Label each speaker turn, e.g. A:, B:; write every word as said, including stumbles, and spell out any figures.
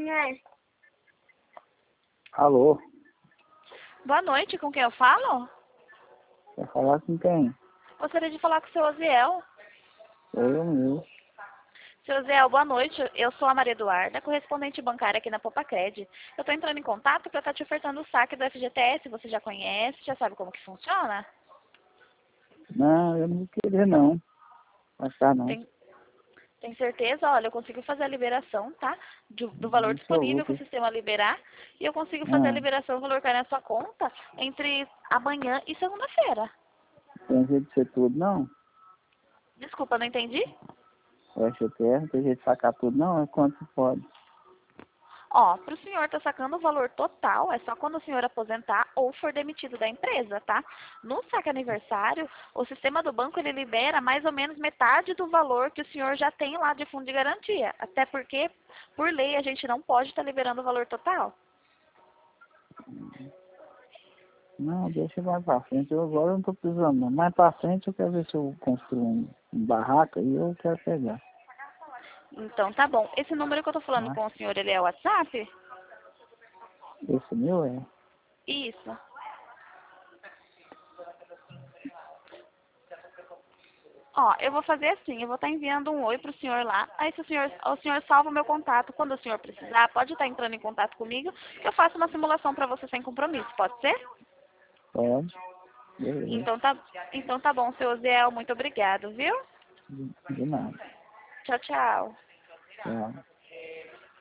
A: Senhor.
B: Alô?
A: Boa noite, com quem eu falo?
B: Quer falar com quem?
A: Gostaria de falar com o seu Oziel.
B: Sou eu mesmo.
A: Seu Oziel, boa noite. Eu sou a Maria Eduarda, correspondente bancária aqui na Popacred. Eu estou entrando em contato para estar te ofertando o saque do F G T S. Você já conhece, já sabe como que funciona?
B: Não, eu não vou querer não. Achar não.
A: Tem, tem certeza? Olha, eu consigo fazer a liberação, tá? Do, do valor
B: Isso eu vou
A: disponível que o
B: ter.
A: sistema liberar. E eu consigo fazer a
B: Ah,
A: liberação do valor cair na sua conta entre amanhã e segunda-feira.
B: tem jeito de ser tudo não?
A: Desculpa, não entendi?
B: O F G T S não tem jeito de sacar tudo não? É quanto se pode?
A: Ó, para o senhor estar sacando o valor total, é só quando o senhor aposentar ou for demitido da empresa, tá? No saque aniversário, o sistema do banco ele libera mais ou menos metade do valor que o senhor já tem lá de fundo de garantia. Até porque, por lei, a gente não pode estar liberando o valor total.
B: Não, deixa mais pra frente. Eu agora não tô precisando não. Mais pra frente eu quero ver se eu construo um, um barraco e eu quero pegar.
A: Então, tá bom. Esse número que eu tô falando
B: Tá?
A: com o senhor, ele é o WhatsApp?
B: Esse meu é.
A: Isso. Ó, eu vou fazer assim, eu vou estar enviando um oi pro senhor lá. Aí se o senhor, o senhor salva o meu contato. Quando o senhor precisar, pode estar entrando em contato comigo, que eu faço uma simulação para você sem compromisso, pode ser?
B: Pode. Beleza.
A: Então tá, então tá bom, seu Zé, muito obrigado, viu?
B: De, de nada.
A: Tchau, tchau.
B: Tchau.